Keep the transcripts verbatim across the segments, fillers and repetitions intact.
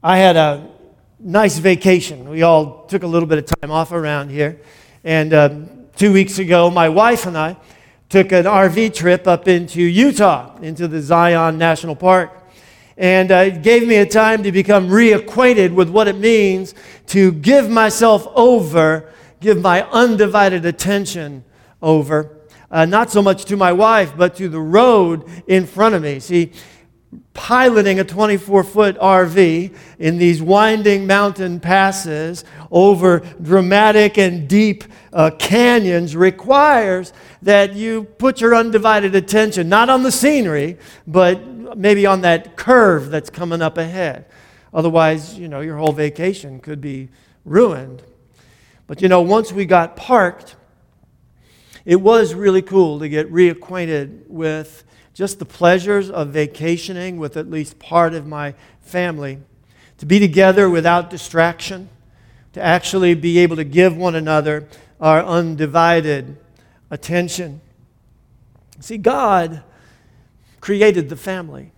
I had a nice vacation. We all took a little bit of time off around here. And uh, two weeks ago, my wife and I took an R V trip up into Utah, into the Zion National Park. And uh, it gave me a time to become reacquainted with what it means to give myself over, give my undivided attention over, uh, not so much to my wife, but to the road in front of me. See, piloting a twenty-four foot R V in these winding mountain passes over dramatic and deep uh, canyons requires that you put your undivided attention not on the scenery, but maybe on that curve that's coming up ahead. Otherwise, you know, your whole vacation could be ruined. But you know, once we got parked, it was really cool to get reacquainted with just the pleasures of vacationing with at least part of my family, to be together without distraction, to actually be able to give one another our undivided attention. See, God created the family.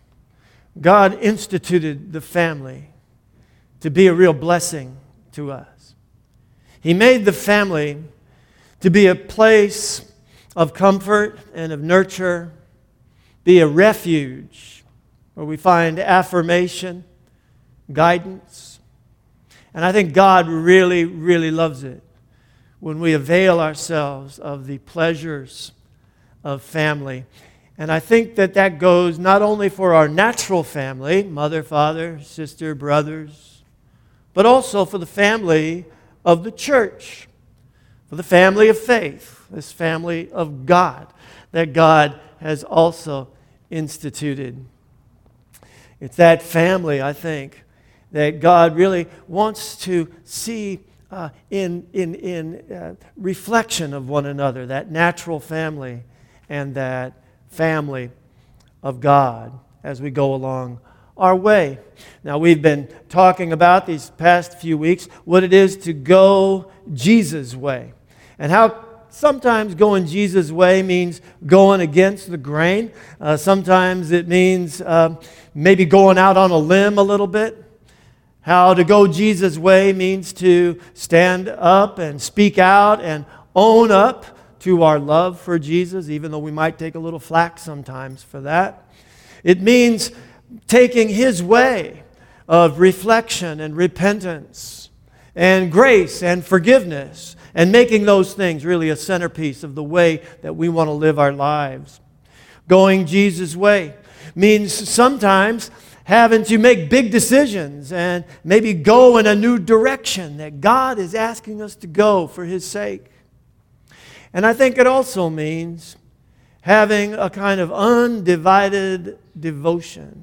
God instituted the family to be a real blessing to us. He made the family to be a place of comfort and of nurture, be a refuge where we find affirmation, guidance. And I think God really, really loves it when we avail ourselves of the pleasures of family. And I think that that goes not only for our natural family, mother, father, sister, brothers, but also for the family of the church, for the family of faith, this family of God that God has also instituted. It's that family, I think, that God really wants to see uh, in, in, in uh, reflection of one another, that natural family and that family of God as we go along our way. Now, we've been talking about these past few weeks what it is to go Jesus' way, and how sometimes going Jesus' way means going against the grain. Uh, sometimes it means uh, maybe going out on a limb a little bit. How to go Jesus' way means to stand up and speak out and own up to our love for Jesus, even though we might take a little flack sometimes for that. It means taking His way of reflection and repentance and grace and forgiveness, and making those things really a centerpiece of the way that we want to live our lives. Going Jesus' way means sometimes having to make big decisions and maybe go in a new direction that God is asking us to go for His sake. And I think it also means having a kind of undivided devotion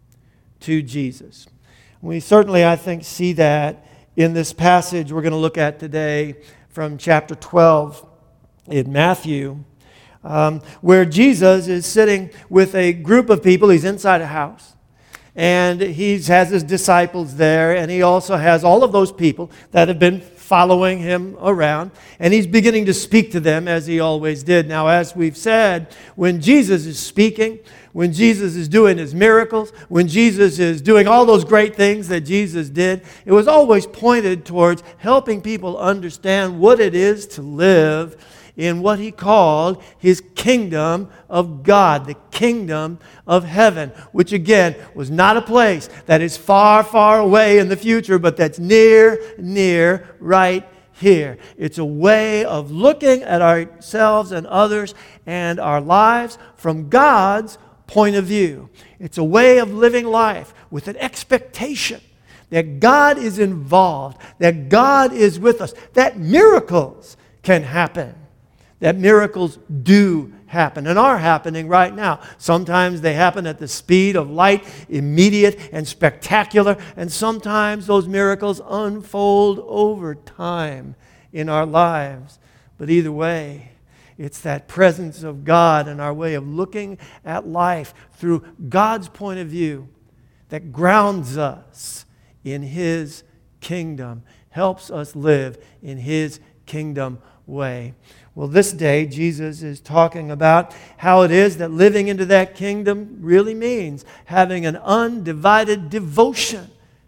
to Jesus. We certainly, I think, see that in this passage we're going to look at today from chapter twelve in Matthew, um, where Jesus is sitting with a group of people. He's inside a house, and he has his disciples there, and he also has all of those people that have been following him around, and he's beginning to speak to them as he always did. Now, as we've said, when Jesus is speaking, when Jesus is doing His miracles, when Jesus is doing all those great things that Jesus did, it was always pointed towards helping people understand what it is to live in what He called His kingdom of God, the kingdom of heaven, which again was not a place that is far, far away in the future, but that's near, near, right here. It's a way of looking at ourselves and others and our lives from God's point of view. It's a way of living life with an expectation that God is involved, that God is with us, that miracles can happen, that miracles do happen and are happening right now. Sometimes they happen at the speed of light, immediate and spectacular, and sometimes those miracles unfold over time in our lives. But either way, it's that presence of God and our way of looking at life through God's point of view that grounds us in His kingdom, helps us live in His kingdom way. Well, this day, Jesus is talking about how it is that living into that kingdom really means having an undivided devotion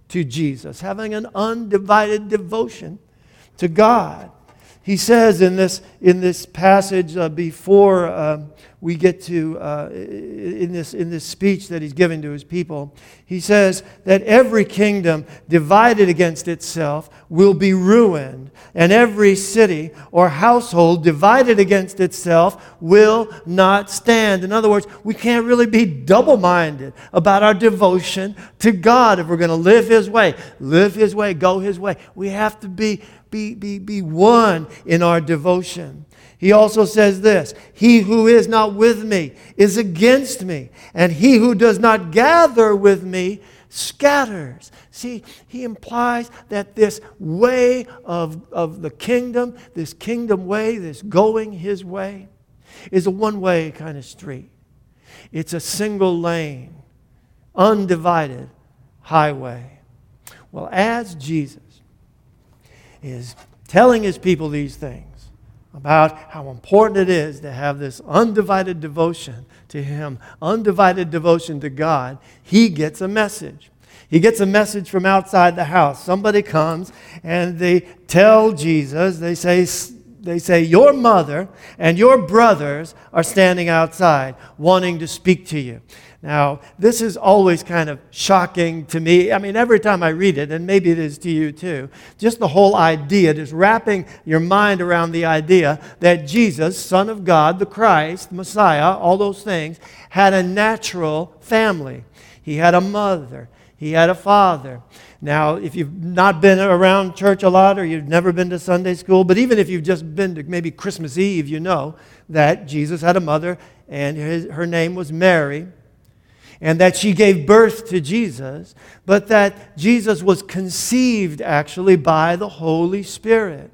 to Jesus, having an undivided devotion to God. He says in this, in this passage uh, before uh, we get to, uh, in, this, in this speech that he's giving to his people, he says that every kingdom divided against itself will be ruined, and every city or household divided against itself will not stand. In other words, we can't really be double-minded about our devotion to God if we're going to live His way. Live His way, go His way. We have to be Be, be, be one in our devotion. He also says this, he who is not with me is against me, and he who does not gather with me scatters. See, he implies that this way of, of the kingdom, this kingdom way, this going His way, is a one-way kind of street. It's a single lane, undivided highway. Well, as Jesus is telling His people these things about how important it is to have this undivided devotion to Him, undivided devotion to God, He gets a message. He gets a message from outside the house. Somebody comes and they tell Jesus, they say, they say, your mother and your brothers are standing outside wanting to speak to you. Now, this is always kind of shocking to me. I mean, every time I read it, and maybe it is to you too, just the whole idea, just wrapping your mind around the idea that Jesus, Son of God, the Christ, Messiah, all those things, had a natural family. He had a mother. He had a father. Now, if you've not been around church a lot or you've never been to Sunday school, but even if you've just been to maybe Christmas Eve, you know that Jesus had a mother and his, her name was Mary, and that she gave birth to Jesus, but that Jesus was conceived actually by the Holy Spirit.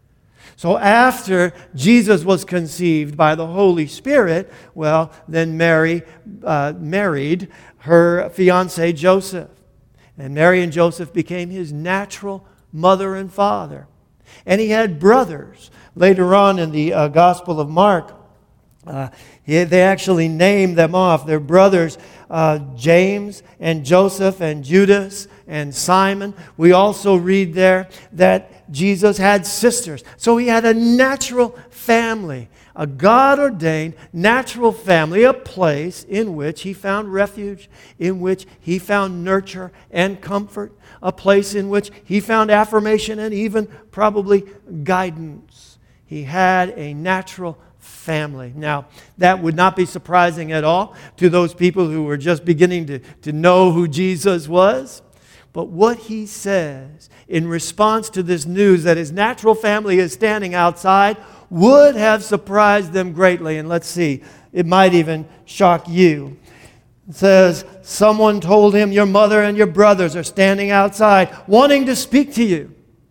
So after Jesus was conceived by the Holy Spirit, well, then Mary uh, married her fiancé Joseph. And Mary and Joseph became his natural mother and father. And he had brothers. Later on in the uh, Gospel of Mark, uh, he, they actually named them off. Their brothers, uh, James and Joseph and Judas and Simon. We also read there that Jesus had sisters. So he had a natural family, a God-ordained natural family, a place in which he found refuge, in which he found nurture and comfort, a place in which he found affirmation and even probably guidance. He had a natural family. Now, that would not be surprising at all to those people who were just beginning to, to know who Jesus was. But what he says in response to this news that his natural family is standing outside would have surprised them greatly. And let's see, it might even shock you. It says, someone told him, your mother and your brothers are standing outside wanting to speak to you.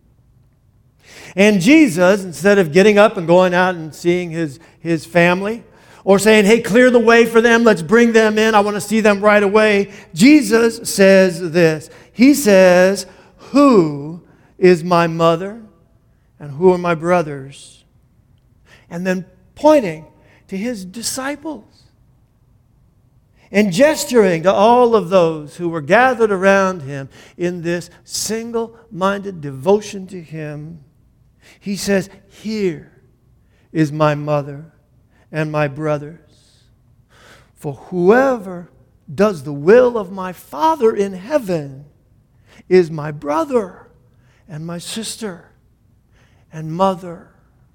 And Jesus, instead of getting up and going out and seeing his, his family, or saying, hey, clear the way for them, let's bring them in, I want to see them right away, Jesus says this. He says, who is my mother and who are my brothers? And then pointing to his disciples and gesturing to all of those who were gathered around him in this single-minded devotion to him, he says, here is my mother and my brothers. For whoever does the will of my Father in heaven is my brother and my sister and mother.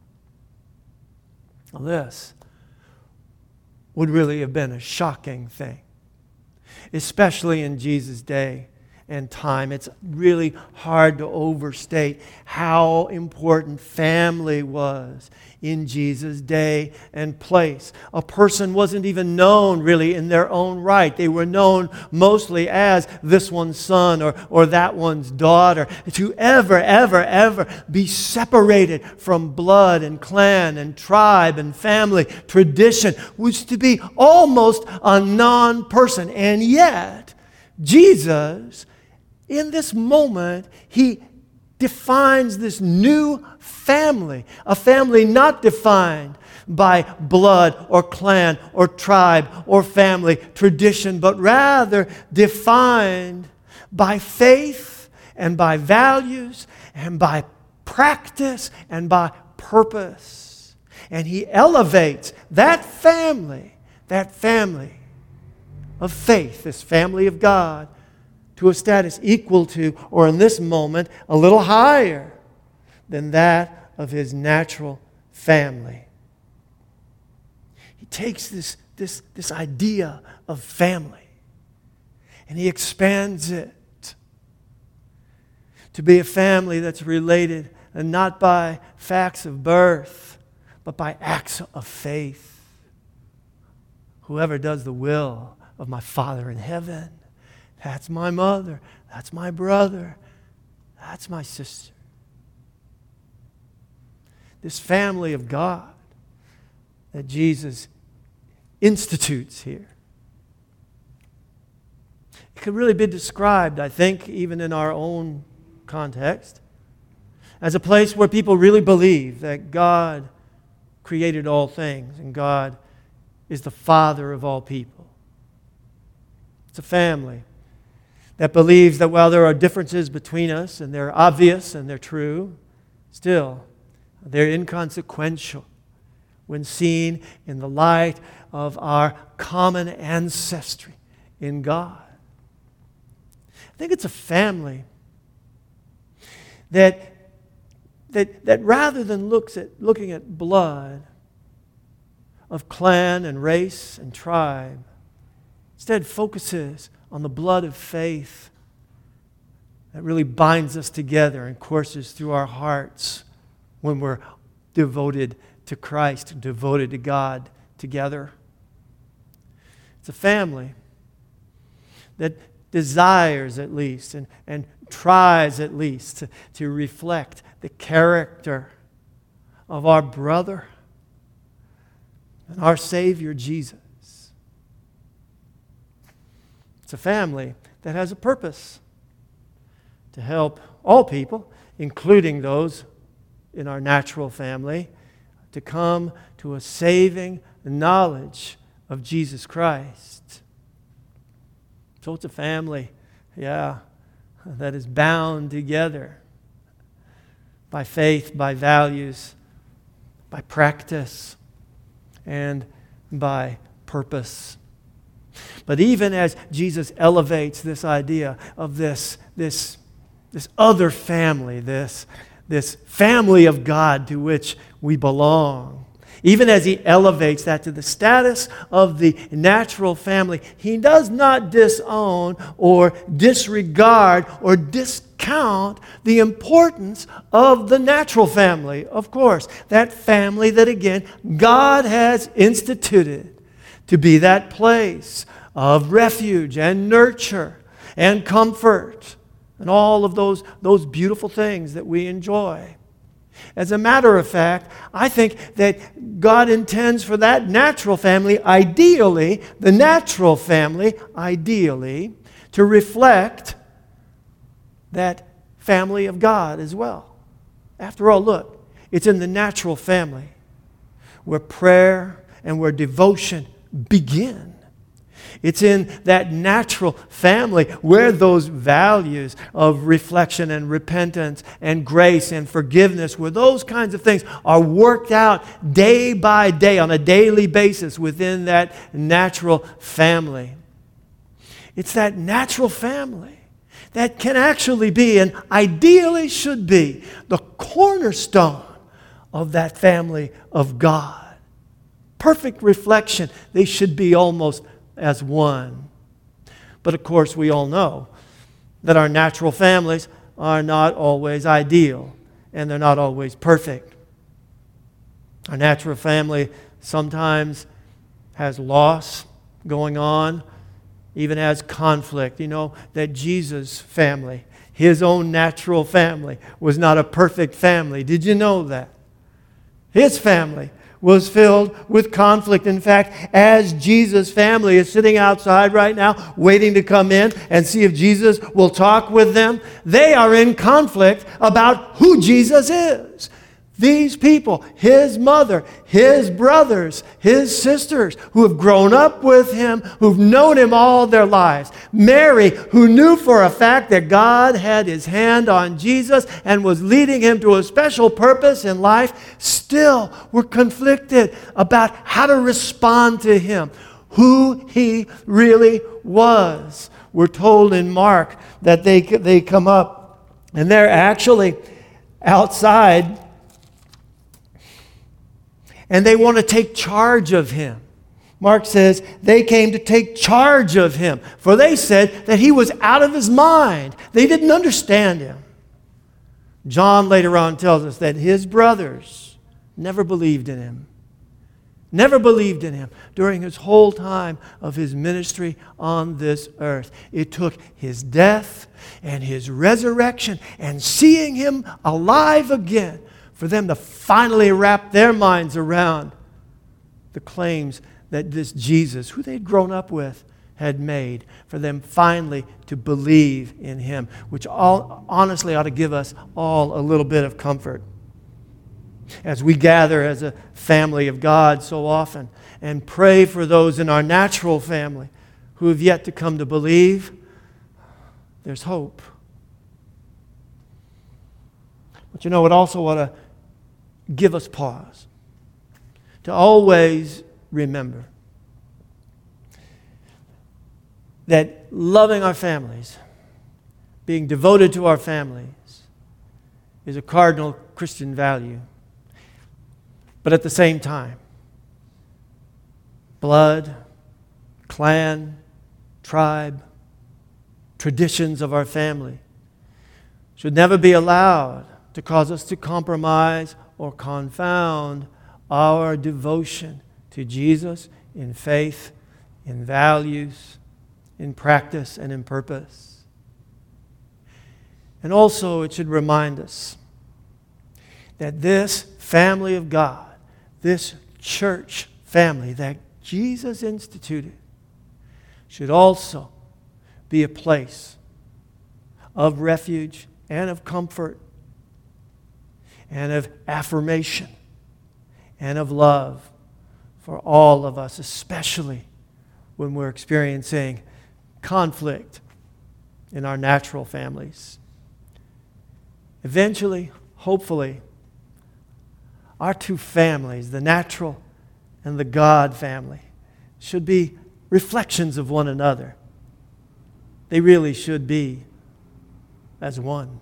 Now this would really have been a shocking thing, especially in Jesus' day and time. It's really hard to overstate how important family was in Jesus' day and place. A person wasn't even known really in their own right. They were known mostly as this one's son or, or that one's daughter. To ever, ever, ever be separated from blood and clan and tribe and family tradition was to be almost a non-person. And yet, Jesus, in this moment, He defines this new family, a family not defined by blood or clan or tribe or family tradition, but rather defined by faith and by values and by practice and by purpose. And He elevates that family, that family of faith, this family of God, to a status equal to, or in this moment, a little higher than that of His natural family. He takes this, this, this idea of family and He expands it to be a family that's related and not by facts of birth, but by acts of faith. Whoever does the will of my Father in heaven, that's my mother, that's my brother, that's my sister. This family of God that Jesus institutes here. It could really be described, I think, even in our own context, as a place where people really believe that God created all things and God is the Father of all people. It's a family that believes that while there are differences between us, and they're obvious and they're true, still they're inconsequential when seen in the light of our common ancestry in God. I think it's a family that, that, that rather than looks at, looking at blood of clan and race and tribe, instead focuses on the blood of faith that really binds us together and courses through our hearts when we're devoted to Christ, devoted to God together. It's a family that desires at least and, and tries at least to, to reflect the character of our brother and our Savior Jesus. It's a family that has a purpose to help all people, including those in our natural family, to come to a saving knowledge of Jesus Christ. So it's a family, yeah, that is bound together by faith, by values, by practice, and by purpose. But even as Jesus elevates this idea of this, this, this other family, this, this family of God to which we belong, even as He elevates that to the status of the natural family, He does not disown or disregard or discount the importance of the natural family, of course. That family that, again, God has instituted to be that place of refuge and nurture and comfort and all of those, those beautiful things that we enjoy. As a matter of fact, I think that God intends for that natural family, ideally, the natural family, ideally, to reflect that family of God as well. After all, look, it's in the natural family where prayer and where devotion begin. It's in that natural family where those values of reflection and repentance and grace and forgiveness, where those kinds of things are worked out day by day on a daily basis within that natural family. It's that natural family that can actually be, and ideally should be, the cornerstone of that family of God. Perfect reflection. They should be almost as one. But of course, we all know that our natural families are not always ideal and they're not always perfect. Our natural family sometimes has loss going on, even has conflict. You know that Jesus' family, His own natural family, was not a perfect family. Did you know that? His family was filled with conflict. In fact, as Jesus' family is sitting outside right now, waiting to come in and see if Jesus will talk with them, they are in conflict about who Jesus is. These people, his mother, his brothers, his sisters, who have grown up with him, who've known him all their lives. Mary, who knew for a fact that God had his hand on Jesus and was leading him to a special purpose in life, still were conflicted about how to respond to him, who he really was. We're told in Mark that they, they come up and they're actually outside and they want to take charge of him. Mark says they came to take charge of him, for they said that he was out of his mind. They didn't understand him. John later on tells us that his brothers never believed in him. Never believed in him during his whole time of his ministry on this earth. It took his death and his resurrection and seeing him alive again for them to finally wrap their minds around the claims that this Jesus, who they'd grown up with, had made, for them finally to believe in him, which all honestly ought to give us all a little bit of comfort as we gather as a family of God so often and pray for those in our natural family who have yet to come to believe. There's hope. But you know, it also ought to give us pause to always remember that loving our families, being devoted to our families, is a cardinal Christian value. But at the same time, blood, clan, tribe, traditions of our family should never be allowed to cause us to compromise or confound our devotion to Jesus in faith, in values, in practice, and in purpose. And also it should remind us that this family of God, this church family that Jesus instituted, should also be a place of refuge and of comfort and of affirmation and of love for all of us, especially when we're experiencing conflict in our natural families. Eventually, hopefully, our two families, the natural and the God family, should be reflections of one another. They really should be as one.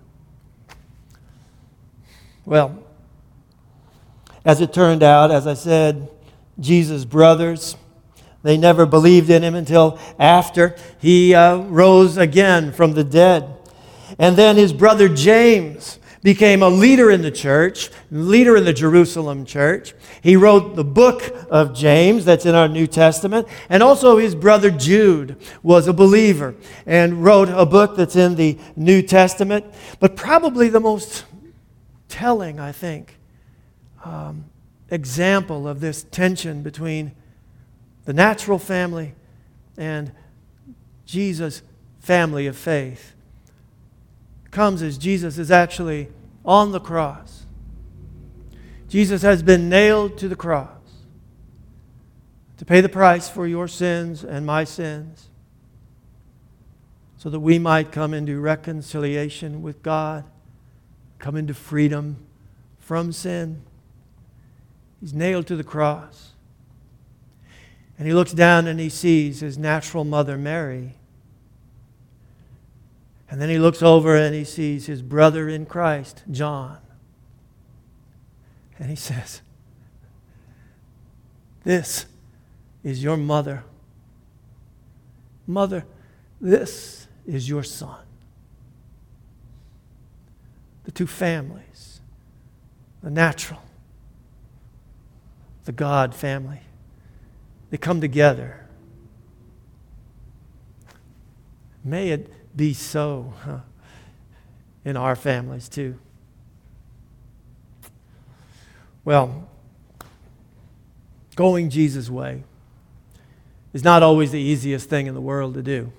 Well, as it turned out, as I said, Jesus' brothers, they never believed in him until after he uh, rose again from the dead. And then his brother James became a leader in the church, leader in the Jerusalem church. He wrote the book of James that's in our New Testament. And also his brother Jude was a believer and wrote a book that's in the New Testament. But probably the most telling, I think, um, example of this tension between the natural family and Jesus' family of faith comes as Jesus is actually on the cross. Jesus has been nailed to the cross to pay the price for your sins and my sins so that we might come into reconciliation with God, come into freedom from sin. He's nailed to the cross. And he looks down and he sees his natural mother, Mary. And then he looks over and he sees his brother in Christ, John. And he says, "This is your mother. Mother, this is your son." The two families, the natural, the God family, they come together. May it be so huh, in our families too. Well, going Jesus' way is not always the easiest thing in the world to do.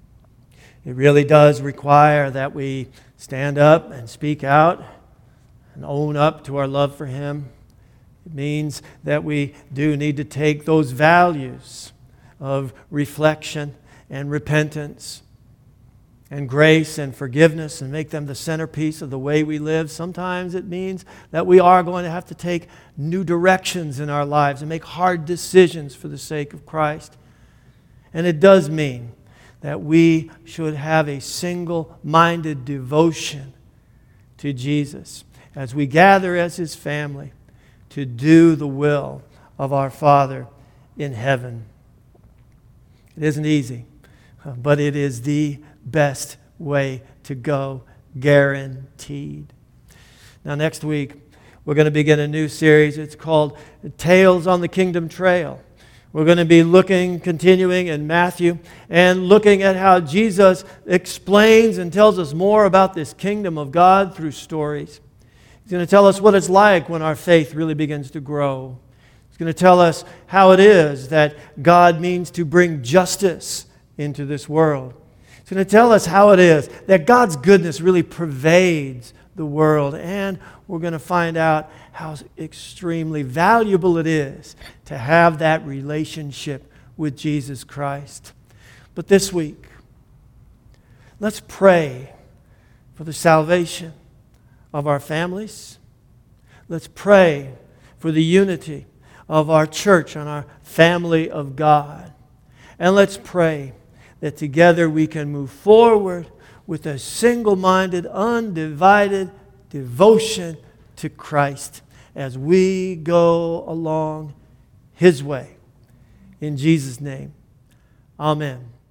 It really does require that we stand up and speak out and own up to our love for Him. It means that we do need to take those values of reflection and repentance and grace and forgiveness and make them the centerpiece of the way we live. Sometimes it means that we are going to have to take new directions in our lives and make hard decisions for the sake of Christ. And it does mean that we should have a single-minded devotion to Jesus as we gather as His family to do the will of our Father in heaven. It isn't easy, but it is the best way to go, guaranteed. Now, next week, we're going to begin a new series. It's called Tales on the Kingdom Trail. We're going to be looking, continuing in Matthew, and looking at how Jesus explains and tells us more about this kingdom of God through stories. He's going to tell us what it's like when our faith really begins to grow. He's going to tell us how it is that God means to bring justice into this world. He's going to tell us how it is that God's goodness really pervades the world. And we're going to find out how extremely valuable it is to have that relationship with Jesus Christ. But this week, let's pray for the salvation of our families. Let's pray for the unity of our church and our family of God. And let's pray that together we can move forward with a single-minded, undivided devotion to Christ as we go along His way. In Jesus' name, amen.